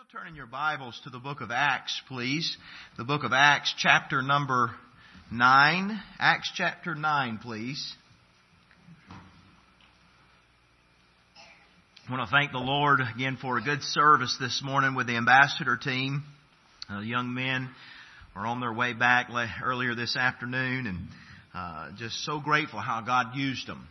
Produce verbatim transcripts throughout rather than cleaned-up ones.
Turn in your Bibles to the book of Acts, please. The book of Acts, chapter number nine. Acts chapter nine, please. I want to thank the Lord again for a good service this morning with the ambassador team. Uh, young men are on their way back earlier this afternoon, and uh, just so grateful how God used them,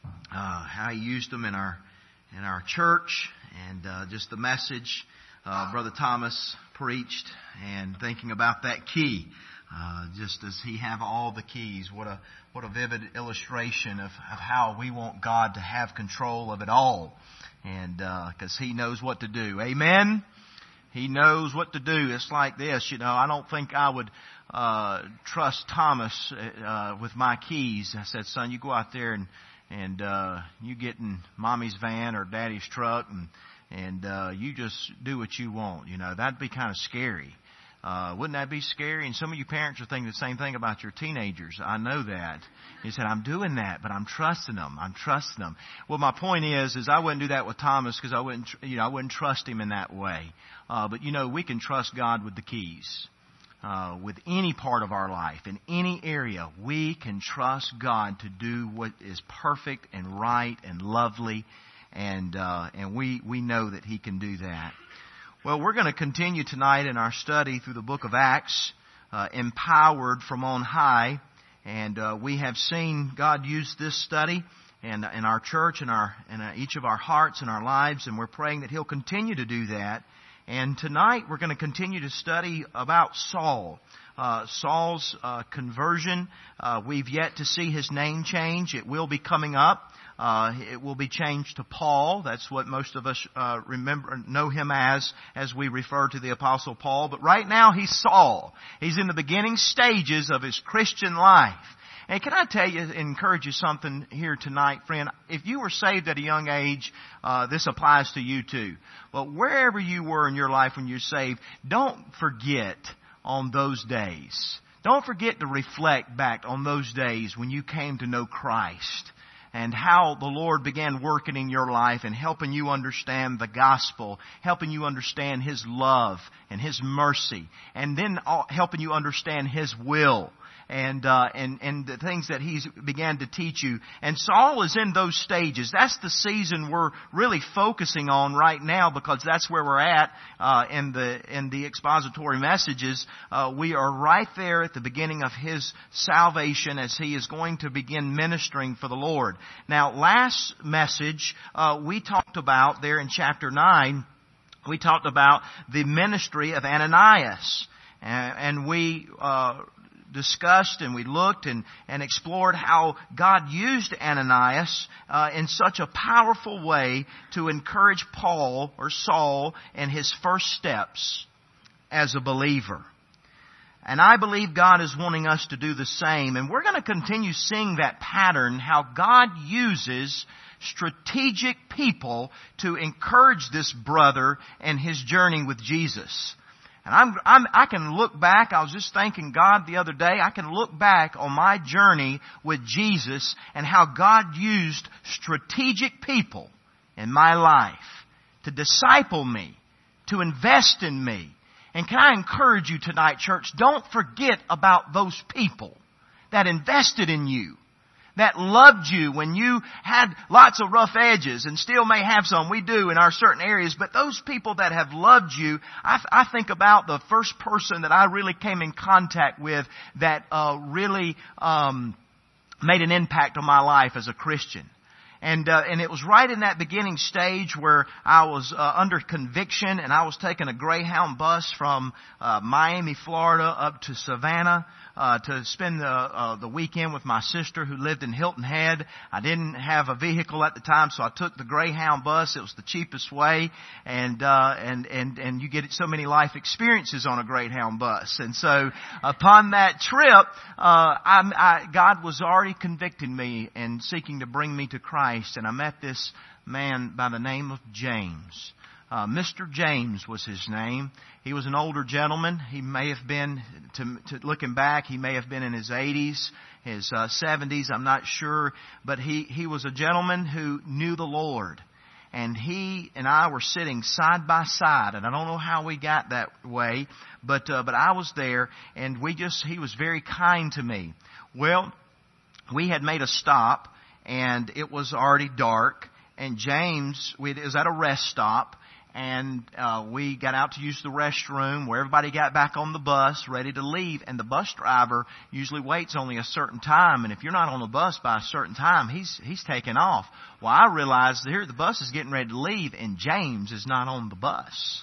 uh, how He used them in our in our church, and uh, just the message uh, Brother Thomas preached, and thinking about that key. Uh, just does he have all the keys? What a what a vivid illustration of, of how we want God to have control of it all, and because uh, He knows what to do. Amen. He knows what to do. It's like this, you know. I don't think I would uh, trust Thomas uh, with my keys. I said, son, you go out there and and uh, you get in mommy's van or daddy's truck, and and uh, you just do what you want. You know, that'd be kind of scary. Uh, wouldn't that be scary? And some of you parents are thinking the same thing about your teenagers. I know that. You said, I'm doing that, but I'm trusting them. I'm trusting them. Well, my point is, is I wouldn't do that with Thomas because I wouldn't, you know, I wouldn't trust him in that way. Uh, but you know, we can trust God with the keys. Uh, with any part of our life, in any area, we can trust God to do what is perfect and right and lovely, and uh, and we we know that He can do that. Well, we're going to continue tonight in our study through the book of Acts, uh, empowered from on high, and uh, we have seen God use this study in, in our church, in our in each of our hearts and our lives, and we're praying that He'll continue to do that. And tonight we're going to continue to study about Saul. Uh, Saul's uh, conversion. Uh, we've yet to see his name change. It will be coming up. Uh, it will be changed to Paul. That's what most of us uh, remember, know him as, as we refer to the Apostle Paul. But right now he's Saul. He's in the beginning stages of his Christian life. And can I tell you, encourage you something here tonight, friend? If you were saved at a young age, uh, this applies to you too. But wherever you were in your life when you're saved, don't forget on those days. Don't forget to reflect back on those days when you came to know Christ, and how the Lord began working in your life and helping you understand the gospel, helping you understand His love and His mercy, and then helping you understand His will. And, uh, and, and the things that He began to teach you. And Saul is in those stages. That's the season we're really focusing on right now, because that's where we're at, uh, in the, in the expository messages. Uh, we are right there at the beginning of his salvation as he is going to begin ministering for the Lord. Now, last message, uh, we talked about there in chapter nine, we talked about the ministry of Ananias. And, and we, uh, discussed and we looked and, and explored how God used Ananias uh, in such a powerful way to encourage Paul or Saul in his first steps as a believer. And I believe God is wanting us to do the same. And we're going to continue seeing that pattern, how God uses strategic people to encourage this brother in his journey with Jesus. And I'm, I'm, I can look back, I was just thanking God the other day, I can look back on my journey with Jesus and how God used strategic people in my life to disciple me, to invest in me. And can I encourage you tonight, church, don't forget about those people that invested in you, that loved you when you had lots of rough edges, and still may have some. We do in our certain areas. But those people that have loved you, I, I think about the first person that I really came in contact with that uh, really um, made an impact on my life as a Christian. And uh, and it was right in that beginning stage where I was uh, under conviction, and I was taking a Greyhound bus from uh, Miami, Florida, up to Savannah uh, to spend the uh, the weekend with my sister who lived in Hilton Head. I didn't have a vehicle at the time, so I took the Greyhound bus. It was the cheapest way, and uh, and and and you get so many life experiences on a Greyhound bus. And so upon that trip, uh, I, I, God was already convicting me and seeking to bring me to Christ. And I met this man by the name of James. Uh, Mister James was his name. He was an older gentleman. He may have been, to, to looking back, he may have been in his eighties, his uh, seventies, I'm not sure. But he, he was a gentleman who knew the Lord. and he and I were sitting side by side, and I don't know how we got that way, but uh, but I was there, and we just he was very kind to me. Well, we had made a stop, and it was already dark, and James we, it was at a rest stop, and uh, we got out to use the restroom where everybody got back on the bus ready to leave, and the bus driver usually waits only a certain time, and if you're not on the bus by a certain time, he's he's taking off. Well, I realized that here the bus is getting ready to leave, and James is not on the bus.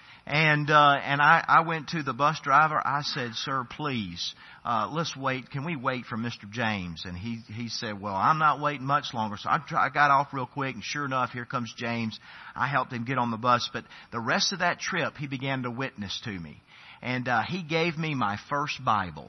And uh, and I, I went to the bus driver. I said, "Sir, please, uh, let's wait. Can we wait for Mister James?" And he he said, "Well, I'm not waiting much longer." So I, I got off real quick, and sure enough, here comes James. I helped him get on the bus. But the rest of that trip, he began to witness to me, and uh, he gave me my first Bible.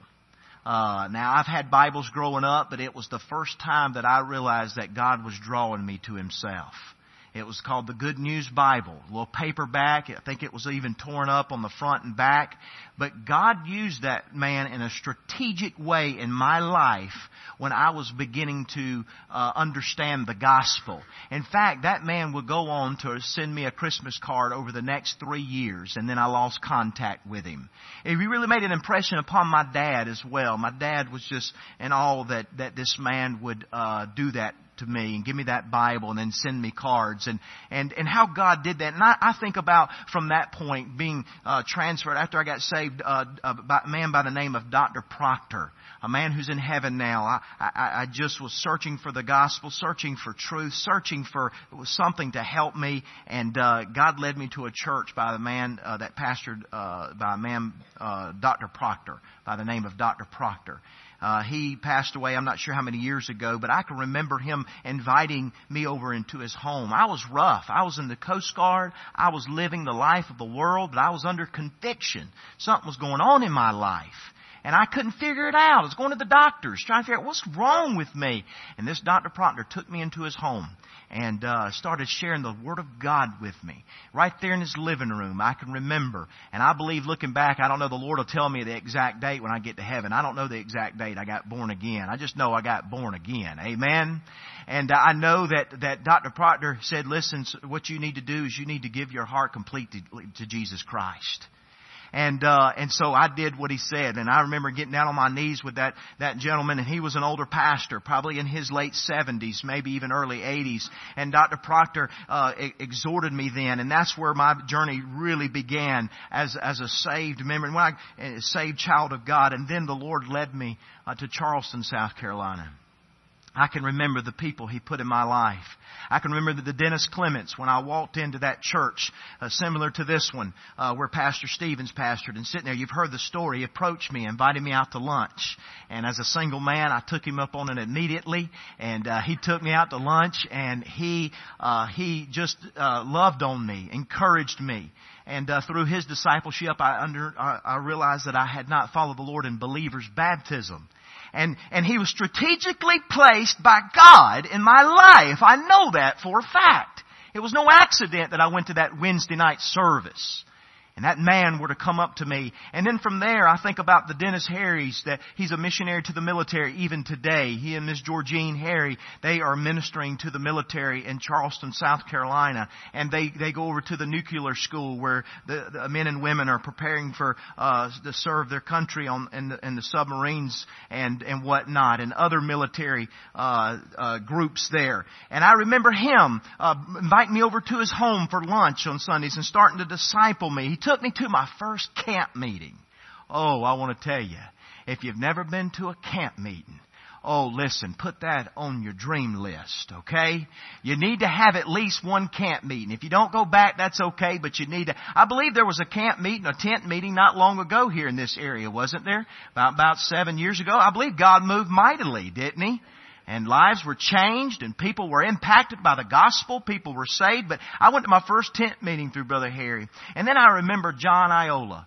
Uh, now, I've had Bibles growing up, but it was the first time that I realized that God was drawing me to Himself. It was called the Good News Bible, a little paperback. I think it was even torn up on the front and back. But God used that man in a strategic way in my life when I was beginning to uh, understand the gospel. In fact, that man would go on to send me a Christmas card over the next three years, and then I lost contact with him. He really made an impression upon my dad as well. My dad was just in awe that, that this man would uh, do that to me and give me that Bible and then send me cards, and and and how God did that. And I, I think about from that point being uh, transferred after I got saved, uh, a man by the name of Doctor Proctor, a man who's in heaven now. I, I, I just was searching for the gospel, searching for truth, searching for something to help me, and uh, God led me to a church by the man uh, that pastored uh, by a man, uh, Doctor Proctor, by the name of Doctor Proctor. Uh, he passed away, I'm not sure how many years ago, but I can remember him inviting me over into his home. I was rough. I was in the Coast Guard. I was living the life of the world, but I was under conviction. Something was going on in my life, and I couldn't figure it out. I was going to the doctors, trying to figure out what's wrong with me. And this Doctor Proctor took me into his home and uh, started sharing the Word of God with me right there in his living room. I can remember. And I believe, looking back, I don't know, the Lord will tell me the exact date when I get to heaven. I don't know the exact date I got born again. I just know I got born again. Amen? And uh, I know that, that Doctor Proctor said, listen, what you need to do is you need to give your heart completely to Jesus Christ. And, uh, and so I did what he said. And I remember getting down on my knees with that, that gentleman, and he was an older pastor, probably in his late seventies, maybe even early eighties. And Doctor Proctor, uh, exhorted me then. And that's where my journey really began as, as a saved member, when I, a saved child of God. And then the Lord led me, uh, to Charleston, South Carolina. I can remember the people He put in my life. I can remember the Dennis Clements when I walked into that church, uh, similar to this one, uh, where Pastor Stevens pastored. And sitting there, you've heard the story. He approached me, invited me out to lunch. And as a single man, I took him up on it immediately. And uh, he took me out to lunch, and he uh, he just uh, loved on me, encouraged me. And uh, through his discipleship, I under I, I realized that I had not followed the Lord in believer's baptism. And, and He was strategically placed by God in my life. I know that for a fact. It was no accident that I went to that Wednesday night service. And that man were to come up to me. And then from there, I think about the Dennis Harrys, that he's a missionary to the military even today. He and Miss Georgine Harry, they are ministering to the military in Charleston, South Carolina. And they, they go over to the nuclear school where the, the men and women are preparing for, uh, to serve their country on, in the, in the submarines and, and whatnot, and other military, uh, uh, groups there. And I remember him, uh, inviting me over to his home for lunch on Sundays and starting to disciple me. He took me to my first camp meeting. Oh, I want to tell you, if you've never been to a camp meeting, oh, listen, put that on your dream list, okay? You need to have at least one camp meeting. If you don't go back, that's okay, but you need to. I believe there was a camp meeting, a tent meeting not long ago here in this area, wasn't there? About, about seven years ago. I believe God moved mightily, didn't He? And lives were changed, and people were impacted by the gospel. People were saved. But I went to my first tent meeting through Brother Harry. And then I remember John Iola.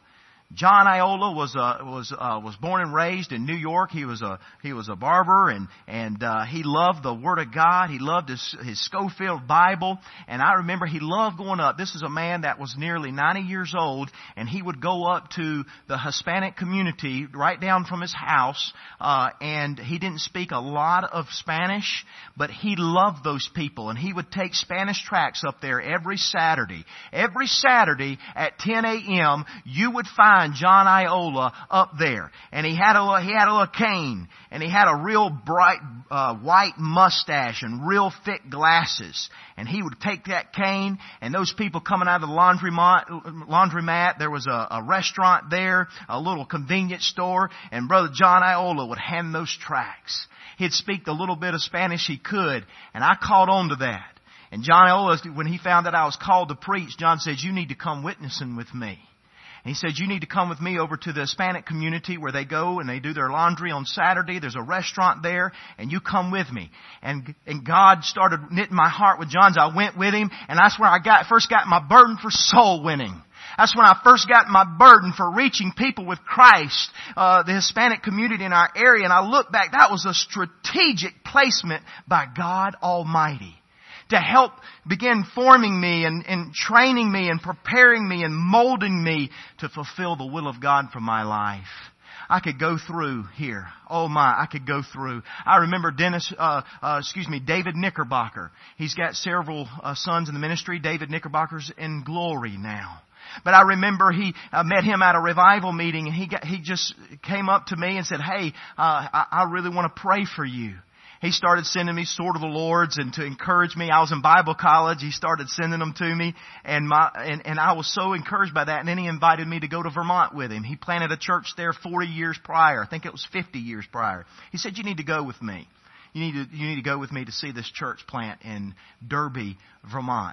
John Iola was uh, was uh, was born and raised in New York. He was a he was a barber, and and uh, he loved the Word of God. He loved his his Schofield Bible, and I remember he loved going up. This is a man that was nearly ninety years old, and he would go up to the Hispanic community right down from his house, uh, and he didn't speak a lot of Spanish, but he loved those people, and he would take Spanish tracts up there every Saturday. Every Saturday at ten a.m. you would find John Iola up there, and he had a he had a little cane, and he had a real bright uh, white mustache and real thick glasses. And he would take that cane, and those people coming out of the laundromat, laundromat there was a, a restaurant there, a little convenience store, and Brother John Iola would hand those tracts. He'd speak the little bit of Spanish he could, and I caught on to that. And John Iola, when he found that I was called to preach, John said, "You need to come witnessing with me." And he said, "You need to come with me over to the Hispanic community where they go and they do their laundry on Saturday. There's a restaurant there, and you come with me." And and God started knitting my heart with John's. I went with him, and that's where I got first got my burden for soul winning. That's when I first got my burden for reaching people with Christ, uh, the Hispanic community in our area. And I look back, that was a strategic placement by God Almighty to help begin forming me and, and training me and preparing me and molding me to fulfill the will of God for my life. I could go through here. Oh my, I could go through. I remember Dennis, uh, uh, excuse me, David Knickerbocker. He's got several uh, sons in the ministry. David Knickerbocker's in glory now. But I remember he uh, met him at a revival meeting, and he got, he just came up to me and said, "Hey, uh, I, I really want to pray for you." He started sending me Sword of the Lords, and to encourage me. I was in Bible college. He started sending them to me, and my and, and I was so encouraged by that. And then he invited me to go to Vermont with him. He planted a church there forty years prior. I think it was fifty years prior. He said, "You need to go with me. You need to you need to go with me to see this church plant in Derby, Vermont."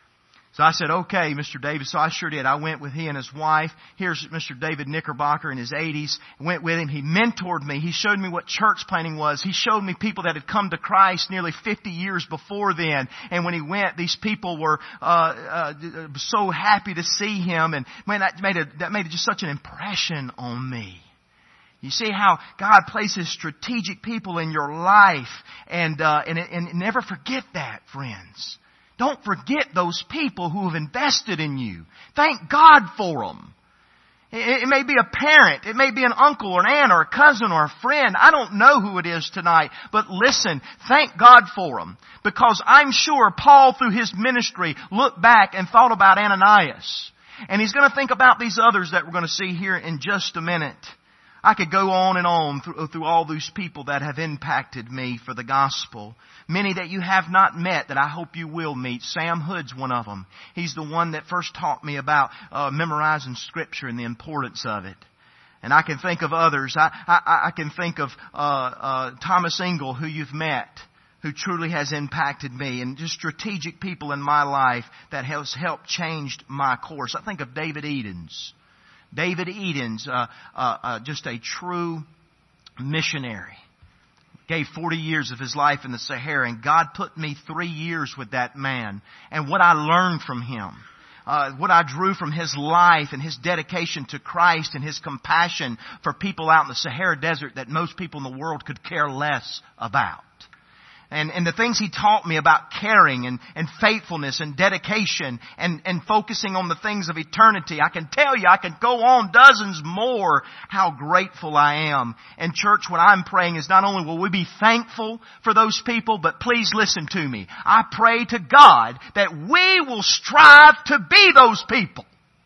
So I said, "Okay, Mister Davis." So I sure did. I went with he and his wife. Here's Mister David Knickerbocker in his eighties. Went with him. He mentored me. He showed me what church planting was. He showed me people that had come to Christ nearly fifty years before then. And when he went, these people were uh, uh so happy to see him. And man, that made a, that made just such an impression on me. You see how God places strategic people in your life, and uh, and and never forget that, friends. Don't forget those people who have invested in you. Thank God for them. It, it may be a parent. It may be an uncle or an aunt or a cousin or a friend. I don't know who it is tonight. But listen, thank God for them. Because I'm sure Paul, through his ministry, looked back and thought about Ananias. And he's going to think about these others that we're going to see here in just a minute. I could go on and on through, through all those people that have impacted me for the gospel. Many that you have not met that I hope you will meet. Sam Hood's one of them. He's the one that first taught me about uh, memorizing Scripture and the importance of it. And I can think of others. I, I, I can think of uh, uh, Thomas Ingle, who you've met, who truly has impacted me, and just strategic people in my life that has helped change my course. I think of David Edens. David Edens, uh, uh, uh, just a true missionary. Gave forty years of his life in the Sahara, and God put me three years with that man. And what I learned from him, uh, what I drew from his life and his dedication to Christ and his compassion for people out in the Sahara Desert that most people in the world could care less about. And, and the things he taught me about caring and, and faithfulness and dedication and, and focusing on the things of eternity. I can tell you, I can go on dozens more how grateful I am. And church, what I'm praying is not only will we be thankful for those people, but please listen to me. I pray to God that we will strive to be those people.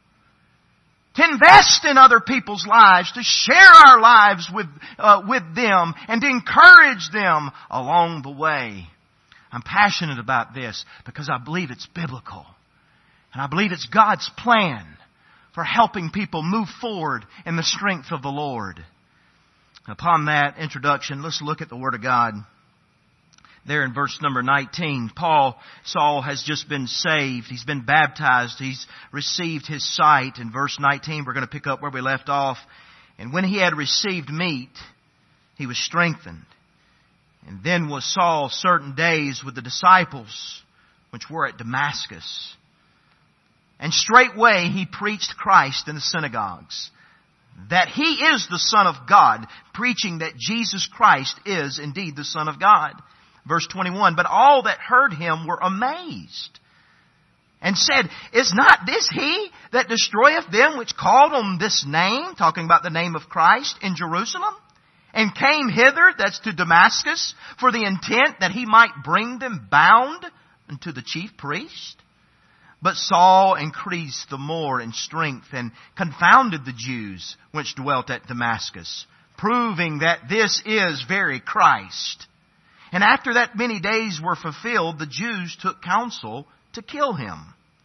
To invest in other people's lives, to share our lives with uh, with them, and to encourage them along the way. I'm passionate about this because I believe it's biblical. And I believe it's God's plan for helping people move forward in the strength of the Lord. Upon that introduction, let's look at the Word of God. There in verse number nineteen, Paul, Saul has just been saved. He's been baptized. He's received his sight. In verse nineteen, we're going to pick up where we left off. And when he had received meat, he was strengthened. And then was Saul certain days with the disciples, which were at Damascus. And straightway he preached Christ in the synagogues. that He is the Son of God, preaching that Jesus Christ is indeed the Son of God. Verse twenty-one, but all that heard Him were amazed, and said, is not this He that destroyeth them which called on this name, talking about the name of Christ, in Jerusalem, and came hither, that's to Damascus, for the intent that He might bring them bound unto the chief priest? But Saul increased the more in strength, and confounded the Jews which dwelt at Damascus, proving that this is very Christ. And after that many days were fulfilled, the Jews took counsel to kill Him.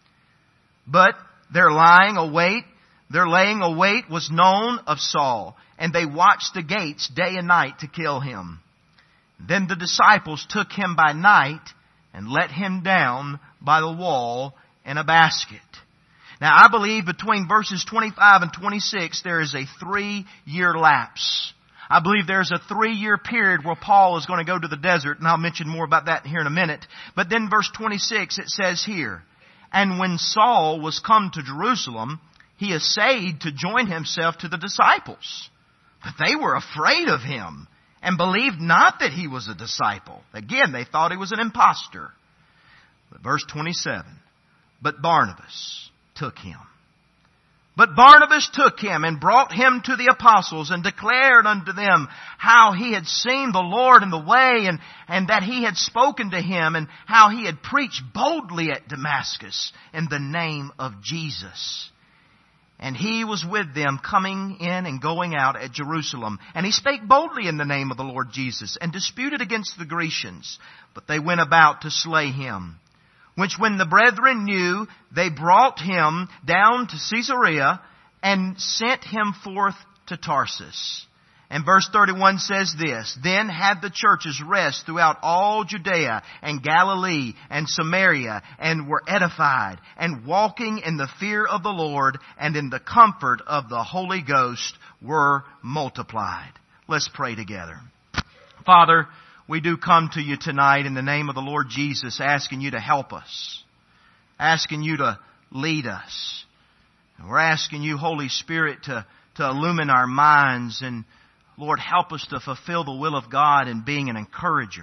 But their lying await, their laying await was known of Saul, and they watched the gates day and night to kill Him. Then the disciples took Him by night and let Him down by the wall in a basket. Now I believe between verses twenty-five and twenty-six there is a three-year lapse. I believe there's a three-year period where Paul is going to go to the desert, and I'll mention more about that here in a minute. But then verse twenty-six, it says here, and when Saul was come to Jerusalem, he essayed to join himself to the disciples. But they were afraid of him, and believed not that he was a disciple. Again, they thought he was an impostor. But verse twenty-seven, but Barnabas took him. But Barnabas took him and brought him to the apostles, and declared unto them how he had seen the Lord in the way, and, and that he had spoken to him, and how he had preached boldly at Damascus in the name of Jesus. And he was with them, coming in and going out at Jerusalem. And he spake boldly in the name of the Lord Jesus, and disputed against the Grecians. But they went about to slay him. Which when the brethren knew, they brought him down to Caesarea, and sent him forth to Tarsus. And verse thirty-one says this, then had the churches rest throughout all Judea and Galilee and Samaria, and were edified, and walking in the fear of the Lord and in the comfort of the Holy Ghost were multiplied. Let's pray together. Father, we do come to you tonight in the name of the Lord Jesus, asking you to help us, asking you to lead us. And we're asking you, Holy Spirit, to, to illumine our minds, and Lord, help us to fulfill the will of God in being an encourager.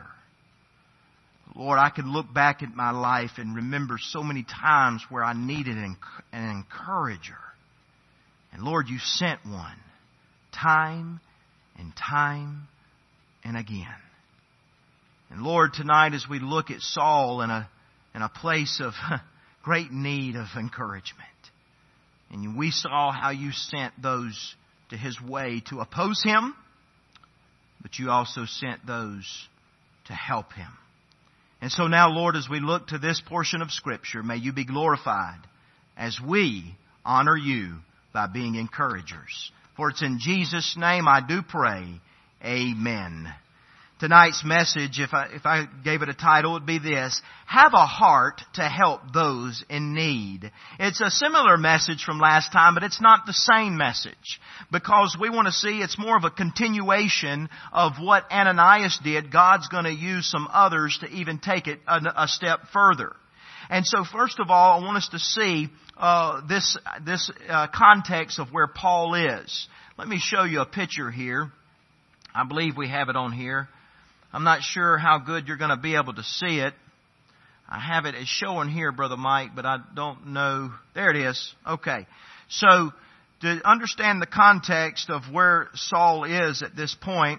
Lord, I can look back at my life and remember so many times where I needed an encourager. And Lord, you sent one time and time and again. And Lord, tonight as we look at Saul in a, in a place of great need of encouragement, and we saw how you sent those to his way to oppose him, but you also sent those to help him. And so now, Lord, as we look to this portion of Scripture, may you be glorified as we honor you by being encouragers. For it's in Jesus' name I do pray. Amen. Tonight's message, if I, if I gave it a title, it would be this: have a heart to help those in need. It's a similar message from last time, but it's not the same message, because we want to see it's more of a continuation of what Ananias did. God's going to use some others to even take it a, a step further. And so first of all, I want us to see uh, this, this uh, context of where Paul is. Let me show you a picture here. I believe we have it on here. I'm not sure how good you're going to be able to see it. I have it as showing here, Brother Mike, but I don't know. There it is. Okay. So, to understand the context of where Saul is at this point,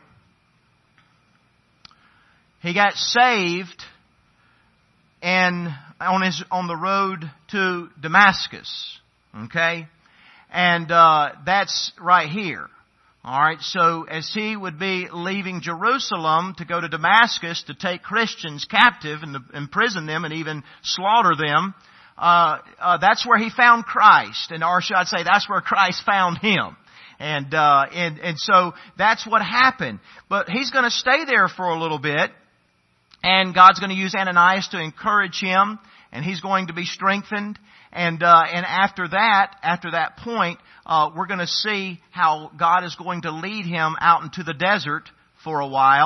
he got saved and on his on the road to Damascus. Okay? And uh, that's right here. All right, so as he would be leaving Jerusalem to go to Damascus to take Christians captive and to imprison them and even slaughter them, uh, uh, that's where he found Christ. And or should I say, that's where Christ found him. And, uh, and, and so that's what happened. But he's going to stay there for a little bit, and God's going to use Ananias to encourage him, and he's going to be strengthened. And, uh, and after that, after that point, uh, we're going to see how God is going to lead him out into the desert for a while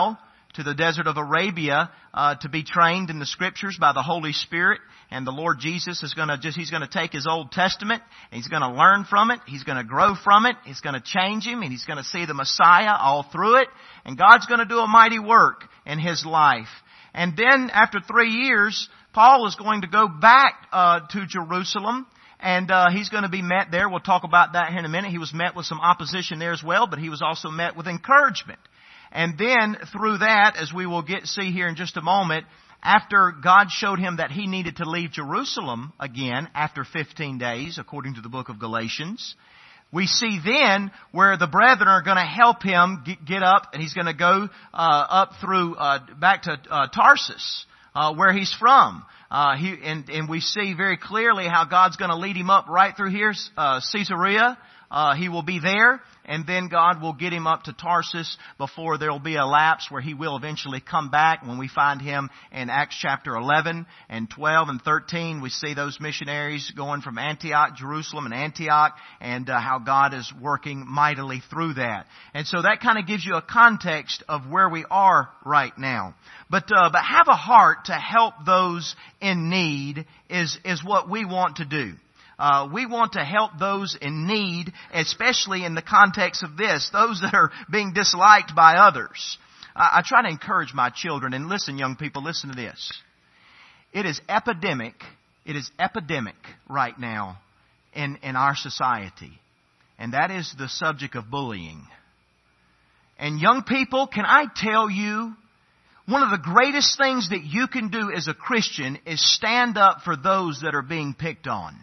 to the desert of Arabia uh, to be trained in the Scriptures by the Holy Spirit. And the Lord Jesus is going to just, He's going to take His Old Testament, and He's going to learn from it, He's going to grow from it, He's going to change him, and He's going to see the Messiah all through it. And God's going to do a mighty work in his life. And then after three years, Paul is going to go back uh, to Jerusalem. And uh, he's going to be met there. We'll talk about that here in a minute. He was met with some opposition there as well, but he was also met with encouragement. And then through that, as we will get see here in just a moment, after God showed him that he needed to leave Jerusalem again after fifteen days, according to the book of Galatians, we see then where the brethren are going to help him get, get up, and he's going to go uh, up through uh, back to uh, Tarsus, uh, where he's from. Uh, he, and, and we see very clearly how God's going to lead him up right through here, uh, Caesarea. Uh, he will be there, and then God will get him up to Tarsus before there will be a lapse where he will eventually come back. When we find him in Acts chapter eleven and twelve and thirteen, we see those missionaries going from Antioch, Jerusalem and Antioch, and uh, how God is working mightily through that. And so that kind of gives you a context of where we are right now. But uh, but have a heart to help those in need is is what we want to do. Uh, we want to help those in need, especially in the context of this, those that are being disliked by others. I, I try to encourage my children, and listen, young people, listen to this. It is epidemic, it is epidemic right now in, in our society, and that is the subject of bullying. And young people, can I tell you, one of the greatest things that you can do as a Christian is stand up for those that are being picked on.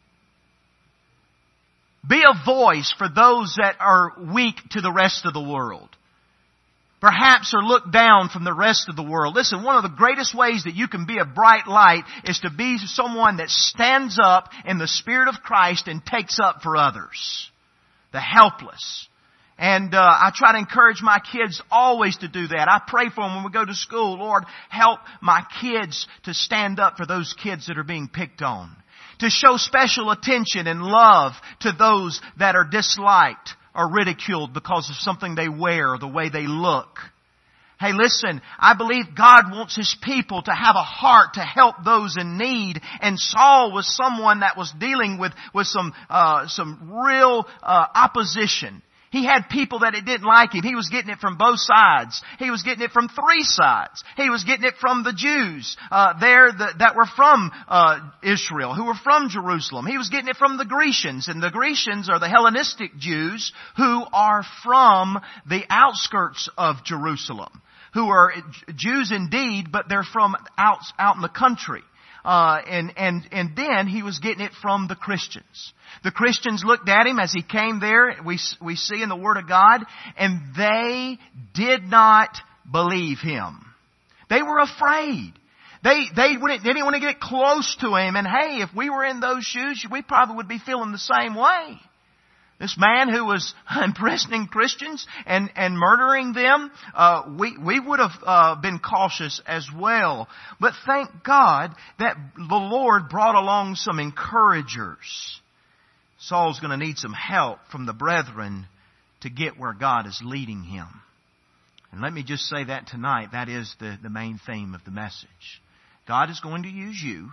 Be a voice for those that are weak to the rest of the world. Perhaps are looked down from the rest of the world. Listen, one of the greatest ways that you can be a bright light is to be someone that stands up in the Spirit of Christ and takes up for others. The helpless. And uh, I try to encourage my kids always to do that. I pray for them when we go to school. Lord, help my kids to stand up for those kids that are being picked on. To show special attention and love to those that are disliked or ridiculed because of something they wear or the way they look. Hey, listen, I believe God wants His people to have a heart to help those in need. And Saul was someone that was dealing with, with some, uh, some real uh, opposition. He had people that it didn't like him. He was getting it from both sides. He was getting it from three sides. He was getting it from the Jews uh, there that, that were from uh, Israel, who were from Jerusalem. He was getting it from the Grecians. And the Grecians are the Hellenistic Jews who are from the outskirts of Jerusalem, who are Jews indeed, but they're from out, out in the country. Uh, and, and, and then he was getting it from the Christians. The Christians looked at him as he came there, we, we see in the Word of God, and they did not believe him. They were afraid. They, they, wouldn't, they didn't want to get close to him. And hey, if we were in those shoes, we probably would be feeling the same way. This man who was imprisoning Christians and, and murdering them, uh, we, we would have uh, been cautious as well. But thank God that the Lord brought along some encouragers. Saul's going to need some help from the brethren to get where God is leading him. And let me just say that tonight, that is the, the main theme of the message. God is going to use you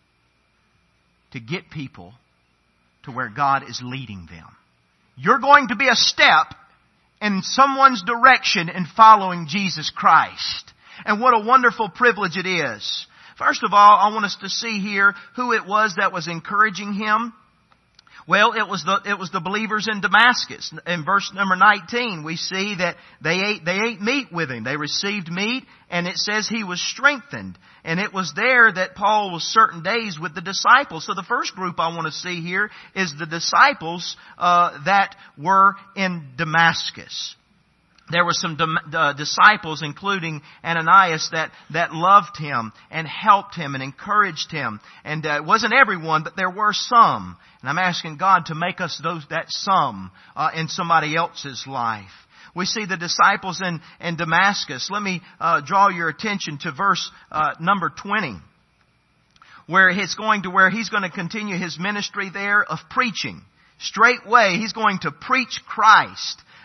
to get people to where God is leading them. You're going to be a step in someone's direction in following Jesus Christ. And what a wonderful privilege it is. First of all, I want us to see here who it was that was encouraging him. Well, it was the, it was the believers in Damascus. In verse number nineteen, we see that they ate, they ate meat with him. They received meat, and it says he was strengthened. And it was there that Paul was certain days with the disciples. So the first group I want to see here is the disciples, uh, that were in Damascus. There were some uh, disciples, including Ananias, that, that loved him and helped him and encouraged him. And uh, it wasn't everyone, but there were some. And I'm asking God to make us those that some uh, in somebody else's life. We see the disciples in, in Damascus. Let me uh, draw your attention to verse uh, number twenty, where it's going to where he's going to continue his ministry there of preaching. Straightway, he's going to preach Christ.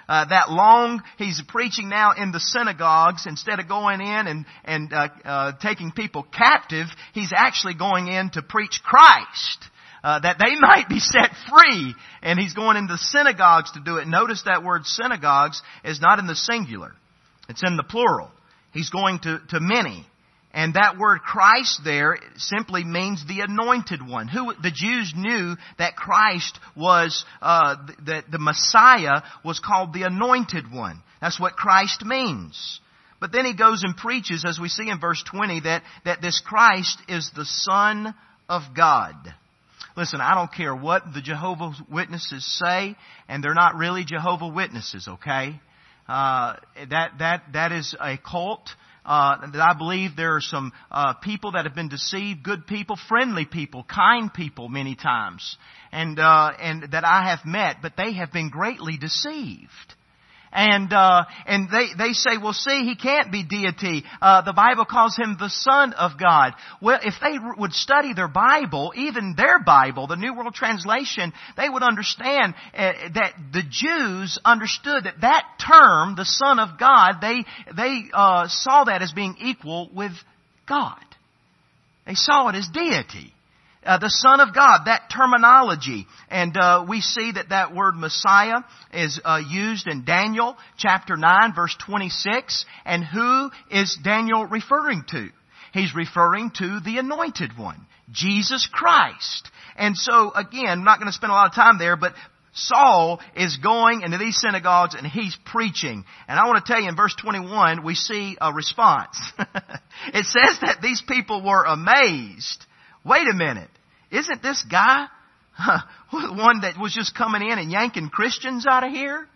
Uh, that long, he's preaching now in the synagogues. Instead of going in and, and uh, uh, taking people captive, he's actually going in to preach Christ. Uh, that they might be set free. And he's going into synagogues to do it. Notice that word synagogues is not in the singular. It's in the plural. He's going to, to many. And that word Christ there simply means the anointed one. Who the Jews knew that Christ was, uh, that the Messiah was called the anointed one. That's what Christ means. But then he goes and preaches, as we see in verse twenty, that, that this Christ is the Son of God. Listen, I don't care what the Jehovah's Witnesses say, and they're not really Jehovah's Witnesses, okay? Uh, that, that, that is a cult. Uh, that I believe there are some, uh, people that have been deceived, good people, friendly people, kind people many times, and, uh, and that I have met, but they have been greatly deceived. And, uh, and they, they say, well, see, he can't be deity. Uh, the Bible calls him the Son of God. Well, if they would study their Bible, even their Bible, the New World Translation, they would understand uh, that the Jews understood that that term, the Son of God, they, they, uh, saw that as being equal with God. They saw it as deity. Uh, the Son of God, that terminology. And uh, we see that that word Messiah is uh, used in Daniel chapter nine, verse twenty-six. And who is Daniel referring to? He's referring to the Anointed One, Jesus Christ. And so, again, I'm not going to spend a lot of time there, but Saul is going into these synagogues and he's preaching. And I want to tell you, in verse twenty-one, we see a response. It says that these people were amazed. Wait a minute. Isn't this guy huh, one that was just coming in and yanking Christians out of here?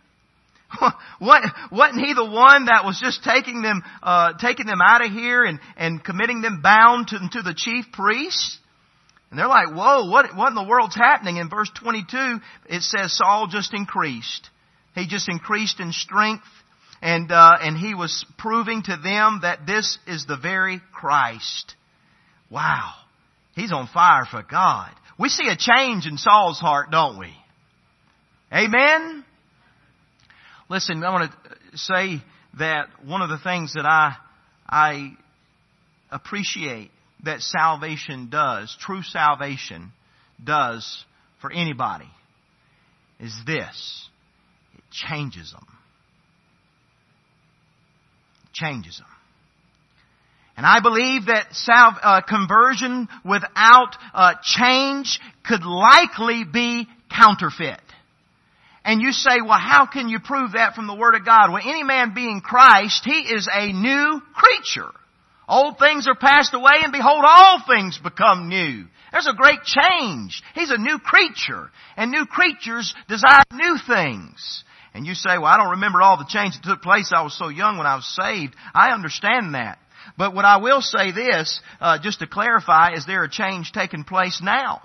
What, wasn't he the one that was just taking them, uh, taking them out of here and, and committing them bound to, to the chief priests? And they're like, whoa, what, what in the world's happening? In verse twenty-two, it says Saul just increased. He just increased in strength. And, uh, and he was proving to them that this is the very Christ. Wow. He's on fire for God. We see a change in Saul's heart, don't we? Amen? Listen, I want to say that one of the things that I, I appreciate that salvation does, true salvation does for anybody, is this. It changes them. It changes them. And I believe that salve, uh, conversion without uh, change could likely be counterfeit. And you say, well, how can you prove that from the Word of God? Well, any man being Christ, he is a new creature. Old things are passed away, and behold, all things become new. There's a great change. He's a new creature. And new creatures desire new things. And you say, well, I don't remember all the change that took place. I was so young when I was saved. I understand that. But what I will say this, uh, just to clarify, is there a change taking place now?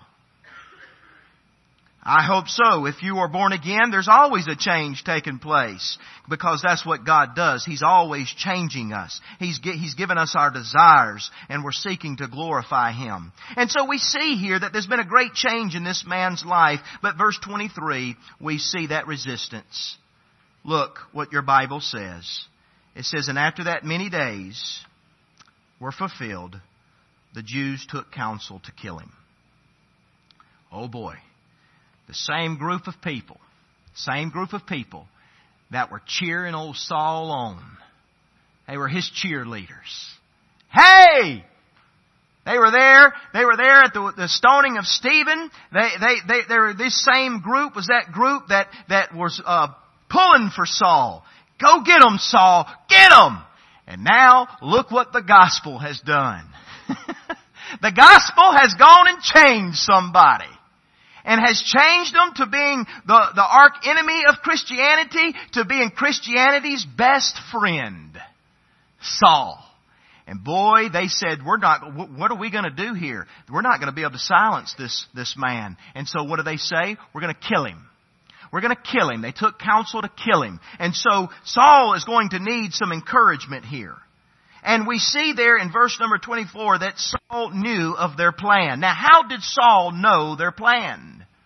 I hope so. If you are born again, there's always a change taking place. Because that's what God does. He's always changing us. He's, He's given us our desires, and we're seeking to glorify Him. And so we see here that there's been a great change in this man's life. But verse twenty-three, we see that resistance. Look what your Bible says. It says, and after that many days were fulfilled, the Jews took counsel to kill him. Oh boy. The same group of people, same group of people that were cheering old Saul on. They were his cheerleaders. Hey! They were there. They were there at the, the stoning of Stephen. They, they, they, they were, this same group was that group that, that was, uh, pulling for Saul. Go get him, Saul. Get him! And now, look what the gospel has done. The gospel has gone and changed somebody. And has changed them to being the, the arch enemy of Christianity, to being Christianity's best friend. Saul. And boy, they said, we're not, what are we going to do here? We're not going to be able to silence this, this man. And so what do they say? We're going to kill him. We're going to kill him. They took counsel to kill him. And so Saul is going to need some encouragement here. And we see there in verse number twenty-four that Saul knew of their plan. Now, how did Saul know their plan?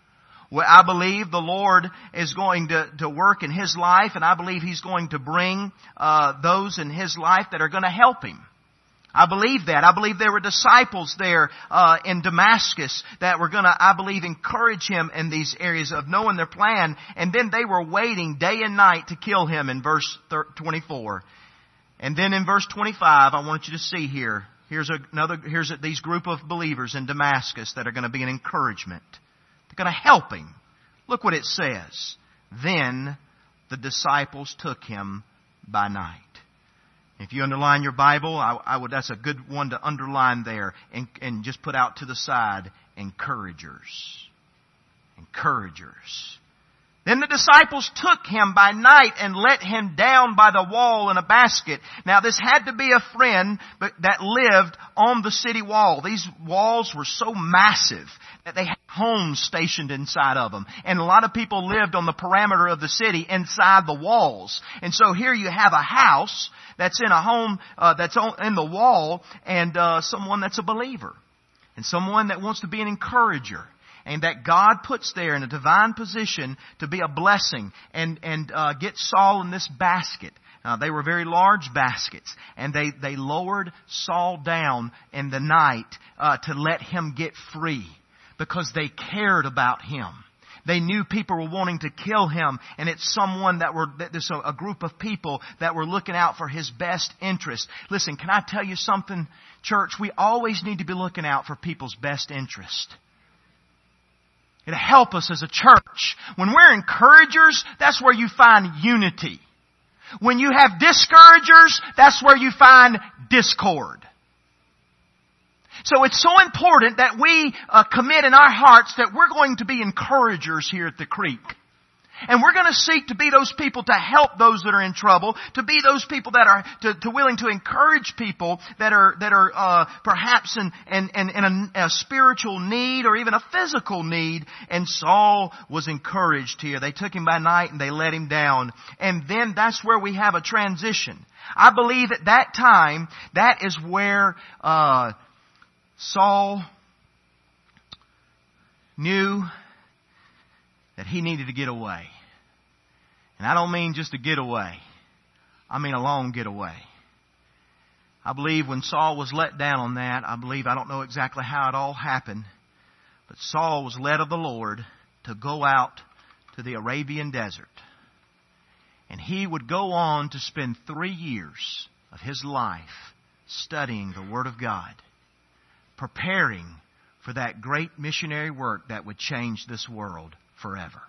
Well, I believe the Lord is going to, to work in his life, and I believe he's going to bring uh, those in his life that are going to help him. I believe that. I believe there were disciples there uh, in Damascus that were going to, I believe, encourage him in these areas of knowing their plan. And then they were waiting day and night to kill him in verse twenty-four. And then in verse twenty-five, I want you to see here, here's another, here's these group of believers in Damascus that are going to be an encouragement. They're going to help him. Look what it says. Then the disciples took him by night. If you underline your Bible, I, I would, that's a good one to underline there and, and just put out to the side, encouragers. Encouragers. Then the disciples took him by night and let him down by the wall in a basket. Now this had to be a friend that lived on the city wall. These walls were so massive that they had homes stationed inside of them. And a lot of people lived on the perimeter of the city inside the walls. And so here you have a house that's in a home uh, that's on, in the wall, and uh, someone that's a believer. And someone that wants to be an encourager. And that God puts there in a divine position to be a blessing and, and uh, get Saul in this basket. Uh, they were very large baskets. And they, they lowered Saul down in the night uh, to let him get free. Because they cared about him. They knew people were wanting to kill him. And it's someone that were, there's a, a group of people that were looking out for his best interest. Listen, can I tell you something, church? We always need to be looking out for people's best interest. It'll help us as a church. When we're encouragers, that's where you find unity. When you have discouragers, that's where you find discord. So it's so important that we uh, commit in our hearts that we're going to be encouragers here at the Creek. And we're going to seek to be those people to help those that are in trouble, to be those people that are to, to willing to encourage people that are that are uh, perhaps in, in, in, in a, a spiritual need or even a physical need. And Saul was encouraged here. They took him by night and they let him down. And then that's where we have a transition. I believe at that time, that is where uh, Saul knew that he needed to get away. And I don't mean just a getaway. I mean a long getaway. I believe when Saul was let down on that, I believe, I don't know exactly how it all happened, but Saul was led of the Lord to go out to the Arabian desert. And he would go on to spend three years of his life studying the Word of God, preparing for that great missionary work that would change this world forever.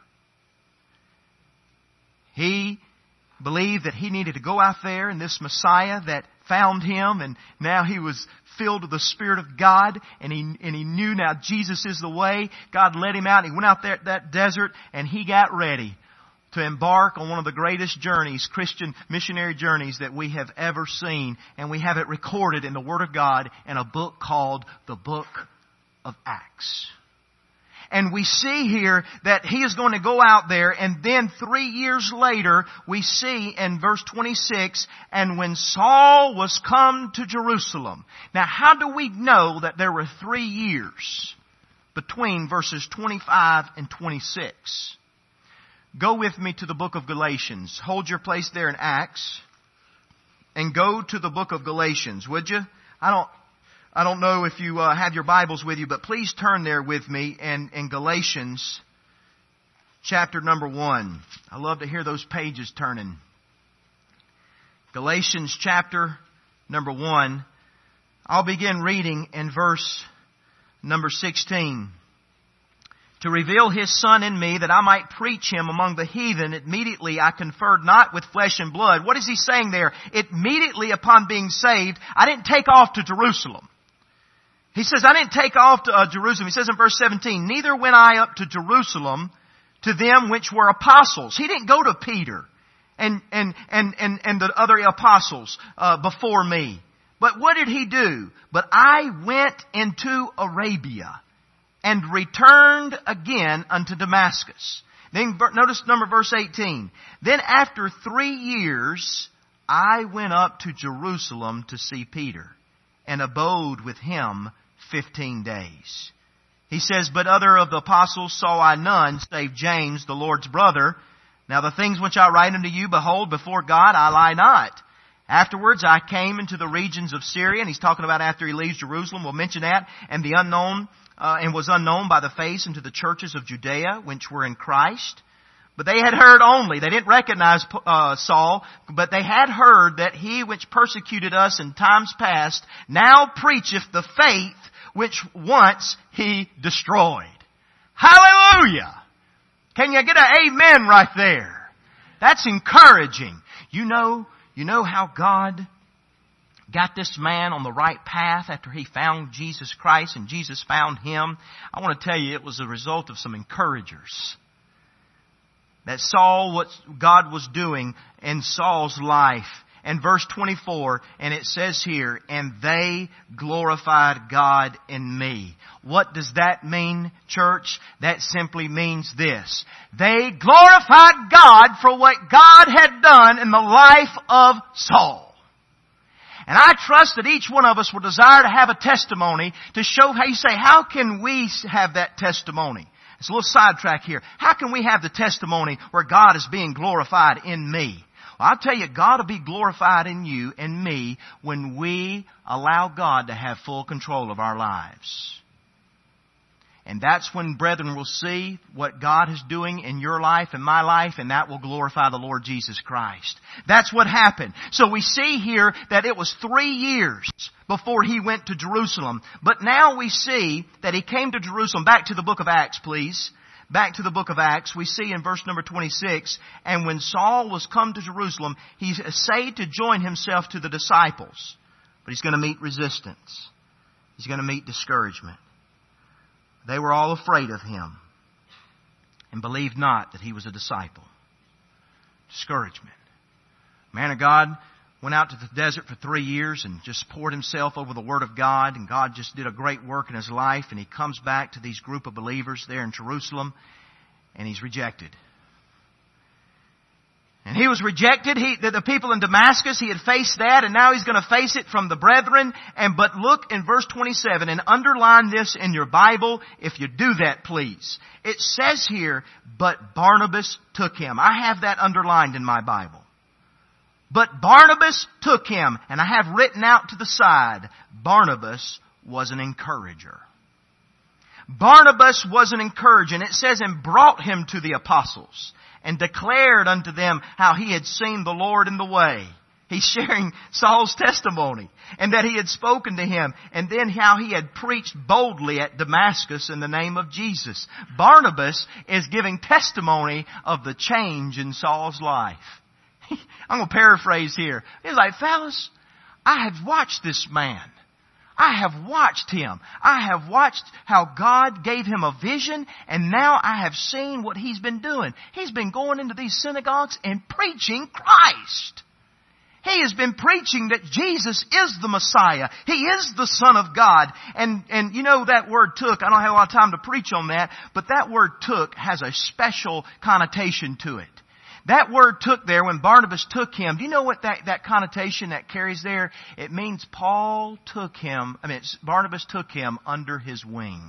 He believed that he needed to go out there, and this Messiah that found him, and now he was filled with the Spirit of God, and he and he knew now Jesus is the way. God led him out. He went out there at that desert, and he got ready to embark on one of the greatest journeys, Christian missionary journeys that we have ever seen. And we have it recorded in the Word of God in a book called the Book of Acts. And we see here that he is going to go out there, and then three years later, we see in verse twenty-six, and when Saul was come to Jerusalem. Now, how do we know that there were three years between verses twenty-five and twenty-six? Go with me to the book of Galatians. Hold your place there in Acts, and go to the book of Galatians, would you? I don't... I don't know if you uh, have your Bibles with you, but please turn there with me in, in Galatians chapter number one. I love to hear those pages turning. Galatians chapter number one. I'll begin reading in verse number sixteen. To reveal His Son in me, that I might preach Him among the heathen, immediately I conferred not with flesh and blood. What is he saying there? Immediately upon being saved, I didn't take off to Jerusalem. He says, I didn't take off to uh, Jerusalem. He says in verse seventeen, neither went I up to Jerusalem to them which were apostles. He didn't go to Peter and and and and, and the other apostles uh, before me. But what did he do? But I went into Arabia and returned again unto Damascus. Then notice number verse eighteen. Then after three years I went up to Jerusalem to see Peter, and abode with him fifteen days. He says, but other of the apostles saw I none, save James, the Lord's brother. Now the things which I write unto you, behold, before God I lie not. Afterwards I came into the regions of Syria, and he's talking about after he leaves Jerusalem, we'll mention that, and the unknown, uh, and was unknown by the face unto the churches of Judea, which were in Christ. But they had heard only, they didn't recognize uh, Saul, but they had heard that he which persecuted us in times past now preacheth the faith which once he destroyed. Hallelujah! Can you get an amen right there? That's encouraging. You know, you know how God got this man on the right path after he found Jesus Christ and Jesus found him? I want to tell you, it was a result of some encouragers that saw what God was doing in Saul's life. And verse twenty-four, and it says here, and they glorified God in me. What does that mean, church? That simply means this. They glorified God for what God had done in the life of Saul. And I trust that each one of us will desire to have a testimony to show how you say, how can we have that testimony? It's a little sidetrack here. How can we have the testimony where God is being glorified in me? Well, I'll tell you, God will be glorified in you and me when we allow God to have full control of our lives. And that's when, brethren, will see what God is doing in your life and my life, and that will glorify the Lord Jesus Christ. That's what happened. So we see here that it was three years before he went to Jerusalem. But now we see that he came to Jerusalem. Back to the book of Acts, please. Back to the book of Acts, we see in verse number twenty-six, and when Saul was come to Jerusalem, he essayed to join himself to the disciples. But he's going to meet resistance. He's going to meet discouragement. They were all afraid of him and believed not that he was a disciple. Discouragement. Man of God went out to the desert for three years and just poured himself over the Word of God, and God just did a great work in his life, and he comes back to these group of believers there in Jerusalem, and he's rejected. And he was rejected. He, the, the people in Damascus, he had faced that, and now he's going to face it from the brethren. And but look in verse twenty-seven, and underline this in your Bible if you do that, please. It says here, but Barnabas took him. I have that underlined in my Bible. But Barnabas took him, and I have written out to the side, Barnabas was an encourager. Barnabas was an encourager, and it says, and brought him to the apostles, and declared unto them how he had seen the Lord in the way. He's sharing Saul's testimony, and that he had spoken to him, and then how he had preached boldly at Damascus in the name of Jesus. Barnabas is giving testimony of the change in Saul's life. I'm going to paraphrase here. He's like, fellas, I have watched this man. I have watched him. I have watched how God gave him a vision, and now I have seen what he's been doing. He's been going into these synagogues and preaching Christ. He has been preaching that Jesus is the Messiah. He is the Son of God. And, and you know that word took, I don't have a lot of time to preach on that, but that word took has a special connotation to it. That word took there, when Barnabas took him, do you know what that, that connotation that carries there? It means Paul took him, I mean, it's, Barnabas took him under his wing.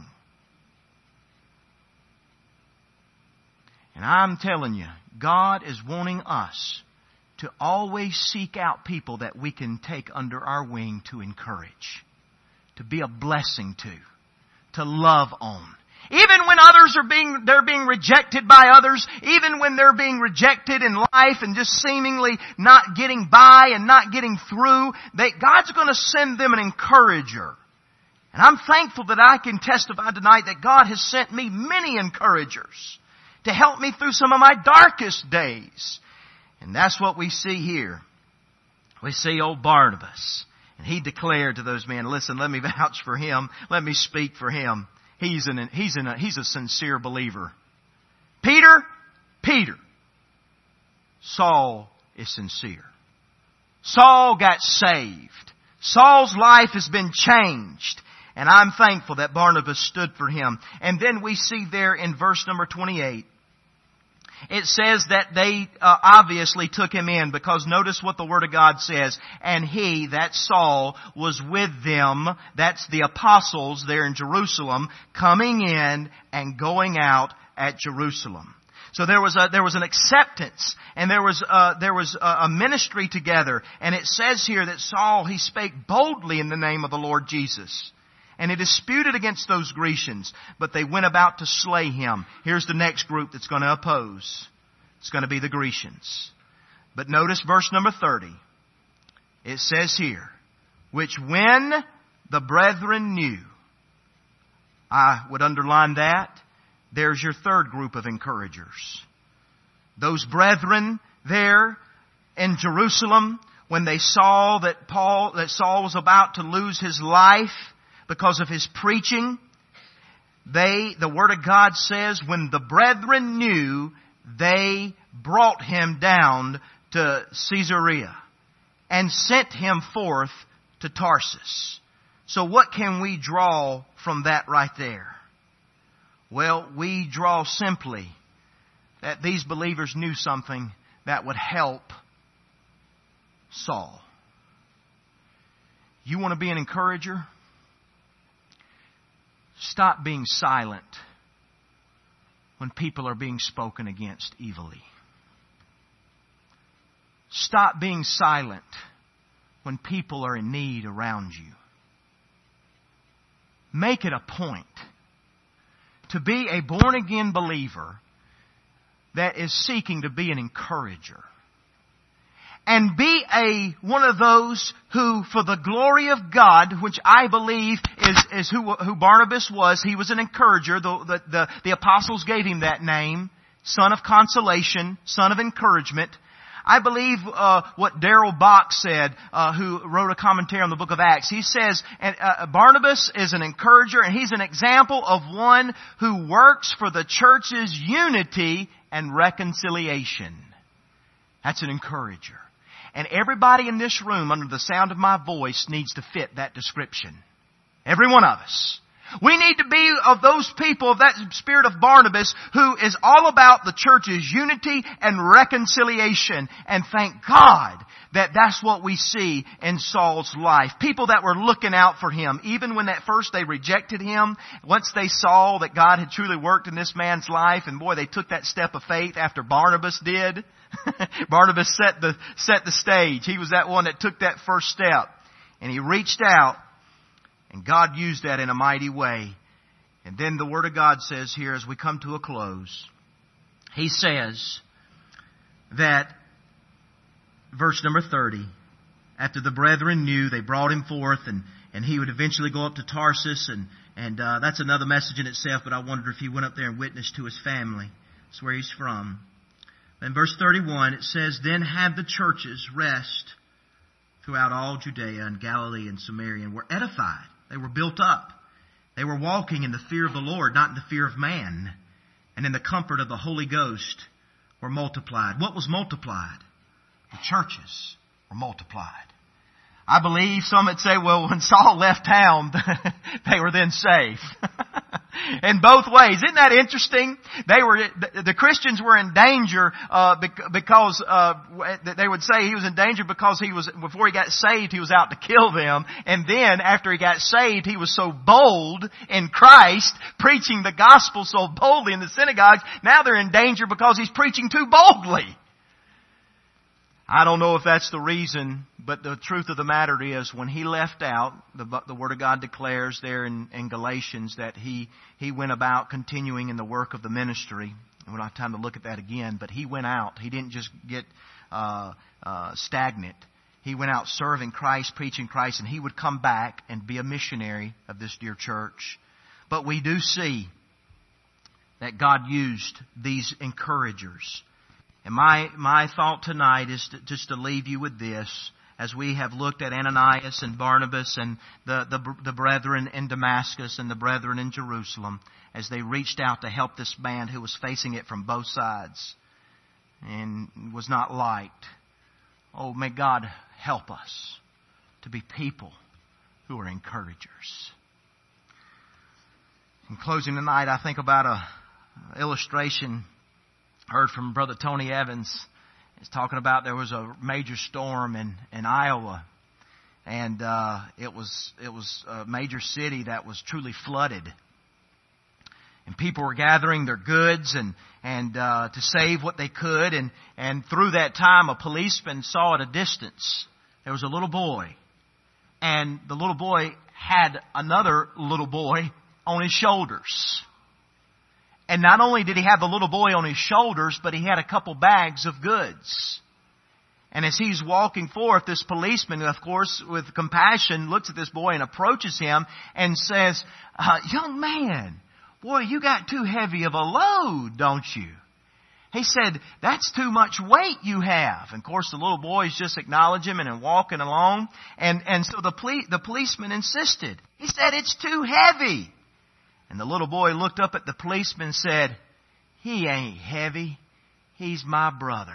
And I'm telling you, God is wanting us to always seek out people that we can take under our wing to encourage, to be a blessing to, to love on. Even when others are being, they're being rejected by others, even when they're being rejected in life and just seemingly not getting by and not getting through, they, God's going to send them an encourager. And I'm thankful that I can testify tonight that God has sent me many encouragers to help me through some of my darkest days. And that's what we see here. We see old Barnabas. And he declared to those men, listen, let me vouch for him. Let me speak for him. He's an, he's an, he's a sincere believer. Peter, Peter. Saul is sincere. Saul got saved. Saul's life has been changed. And I'm thankful that Barnabas stood for him. And then we see there in verse number twenty-eight. It says that they uh, obviously took him in, because notice what the Word of God says. And he, that Saul, was with them, that's the apostles there in Jerusalem, coming in and going out at Jerusalem. So there was a, there was an acceptance, and there was a, there was a, a ministry together. And it says here that Saul, he spake boldly in the name of the Lord Jesus. And he disputed against those Grecians, but they went about to slay him. Here's the next group that's going to oppose. It's going to be the Grecians. But notice verse number thirty. It says here, which when the brethren knew. I would underline that. There's your third group of encouragers. Those brethren there in Jerusalem, when they saw that Paul, that Saul was about to lose his life because of his preaching, they, the Word of God says, when the brethren knew, they brought him down to Caesarea and sent him forth to Tarsus. So what can we draw from that right there? Well, we draw simply that these believers knew something that would help Saul. You want to be an encourager? Stop being silent when people are being spoken against evilly. Stop being silent when people are in need around you. Make it a point to be a born-again believer that is seeking to be an encourager. And be a one of those who, for the glory of God, which I believe is, is who, who Barnabas was. He was an encourager. The, the, the, the apostles gave him that name. Son of consolation, son of encouragement. I believe uh, what Darrell Bach said, uh, who wrote a commentary on the book of Acts. He says uh, Barnabas is an encourager, and he's an example of one who works for the church's unity and reconciliation. That's an encourager. And everybody in this room, under the sound of my voice, needs to fit that description. Every one of us. We need to be of those people, of that spirit of Barnabas, who is all about the church's unity and reconciliation. And thank God that that's what we see in Saul's life. People that were looking out for him, even when at first they rejected him, once they saw that God had truly worked in this man's life, and boy, they took that step of faith after Barnabas did. Barnabas set the, set the stage. He was that one that took that first step. And he reached out. And God used that in a mighty way. And then the Word of God says here, as we come to a close, He says that, verse number thirty, after the brethren knew, they brought him forth, and, and he would eventually go up to Tarsus, and, and uh, that's another message in itself, but I wondered if he went up there and witnessed to his family. That's where he's from. In verse thirty-one, it says, then had the churches rest throughout all Judea and Galilee and Samaria, and were edified. They were built up. They were walking in the fear of the Lord, not in the fear of man. And in the comfort of the Holy Ghost were multiplied. What was multiplied? The churches were multiplied. I believe some would say, well, when Saul left town, they were then saved. In both ways. Isn't that interesting? They were, the Christians were in danger, uh, because, uh, they would say he was in danger because he was, before he got saved, he was out to kill them. And then after he got saved, he was so bold in Christ, preaching the gospel so boldly in the synagogues. Now they're in danger because he's preaching too boldly. I don't know if that's the reason, but the truth of the matter is, when he left out, the, the Word of God declares there in, in Galatians that he, he went about continuing in the work of the ministry. We don't have time to look at that again, but he went out. He didn't just get uh, uh, stagnant. He went out serving Christ, preaching Christ, and he would come back and be a missionary of this dear church. But we do see that God used these encouragers. And my, my thought tonight is to, just to leave you with this, as we have looked at Ananias and Barnabas and the, the, the brethren in Damascus and the brethren in Jerusalem, as they reached out to help this man who was facing it from both sides and was not liked. Oh, may God help us to be people who are encouragers. In closing tonight, I think about a illustration Heard from Brother Tony Evans. He's talking about there was a major storm in, in Iowa. And uh, it was it was a major city that was truly flooded. And people were gathering their goods and and uh, to save what they could. And, and through that time, a policeman saw at a distance there was a little boy. And the little boy had another little boy on his shoulders. And not only did he have the little boy on his shoulders, but he had a couple bags of goods. And as he's walking forth, this policeman, of course, with compassion, looks at this boy and approaches him and says, uh, young man, boy, you got too heavy of a load, don't you? He said, that's too much weight you have. And of course, the little boys just acknowledge him and walking along. And, and so the, poli- the policeman insisted. He said, it's too heavy. And the little boy looked up at the policeman and said, he ain't heavy. He's my brother.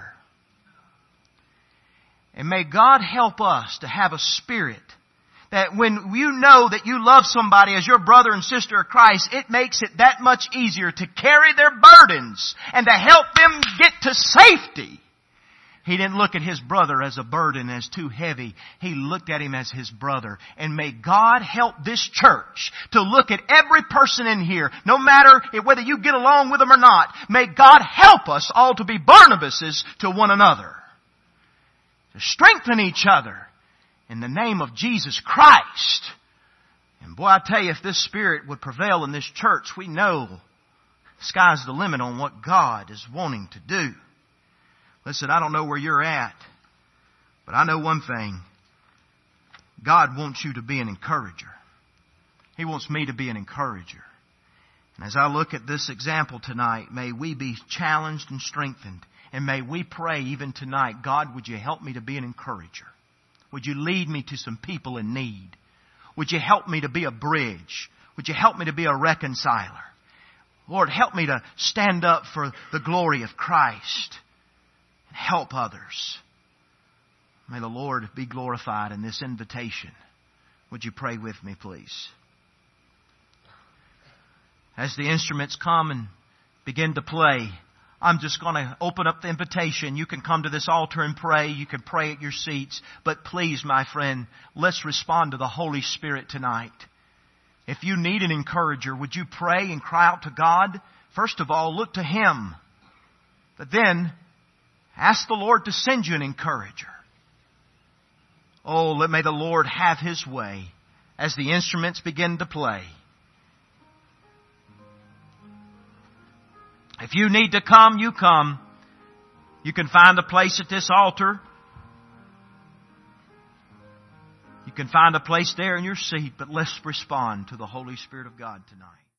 And may God help us to have a spirit that when you know that you love somebody as your brother and sister of Christ, it makes it that much easier to carry their burdens and to help them get to safety. He didn't look at his brother as a burden, as too heavy. He looked at him as his brother. And may God help this church to look at every person in here, no matter whether you get along with them or not. May God help us all to be Barnabases to one another. To strengthen each other in the name of Jesus Christ. And boy, I tell you, if this spirit would prevail in this church, we know the sky's the limit on what God is wanting to do. Listen, I don't know where you're at, but I know one thing. God wants you to be an encourager. He wants me to be an encourager. And as I look at this example tonight, may we be challenged and strengthened. And may we pray even tonight, God, would you help me to be an encourager? Would you lead me to some people in need? Would you help me to be a bridge? Would you help me to be a reconciler? Lord, help me to stand up for the glory of Christ. Help others. May the Lord be glorified in this invitation. Would you pray with me, please? As the instruments come and begin to play, I'm just going to open up the invitation. You can come to this altar and pray. You can pray at your seats. But please, my friend, let's respond to the Holy Spirit tonight. If you need an encourager, would you pray and cry out to God? First of all, look to Him. But then, ask the Lord to send you an encourager. Oh, let may the Lord have His way as the instruments begin to play. If you need to come, you come. You can find a place at this altar. You can find a place there in your seat, but let's respond to the Holy Spirit of God tonight.